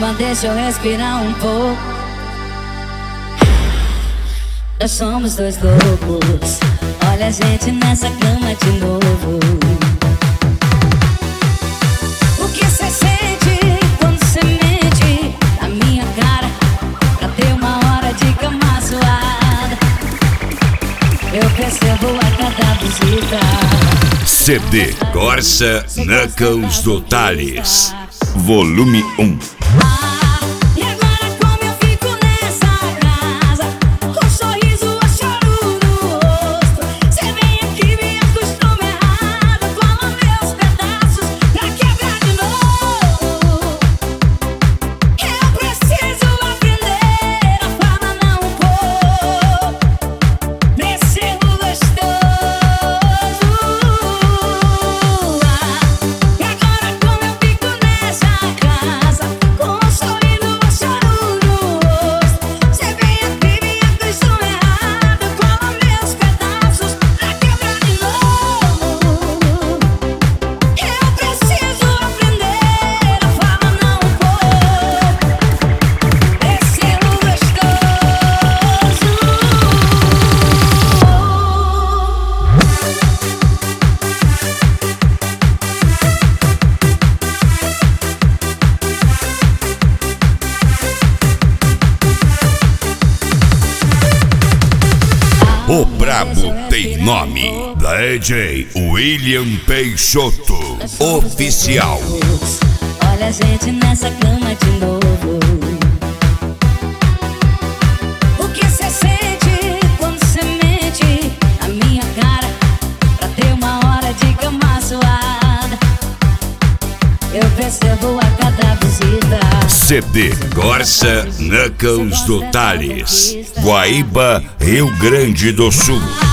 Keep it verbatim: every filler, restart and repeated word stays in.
Calma, deixa eu respirar um pouco. Nós somos dois loucos. Olha a gente nessa cama de novo. O que cê sente quando cê mente na minha cara pra ter uma hora de cama suada? Eu percebo a cada visita. C D Corsa Knuckles do Thales, volume um. Ah, e agora como eu fico nessa casa, com um sorriso a choro no rosto. Cê vem aqui, me acostuma errado, cola meus pedaços pra quebrar de novo. Eu preciso aprender a falar não vou nesse erro gostoso. E agora como eu fico nessa casa, com um sorriso a choro no rosto. Cê vem aqui, me acostuma errado, cola meus pedaços pra quebrar de novo. Eu preciso aprender a falar não vou nesse erro gostoso. O brabo tem nome. D J William Peixoto, oficial. Olha a gente nessa cama de novo. O que cê sente quando cê mente na minha cara pra ter uma hora de cama suada? Eu percebo a cada visita. C D Corsa Knuckles do Thales, Guaíba, Rio Grande do Sul.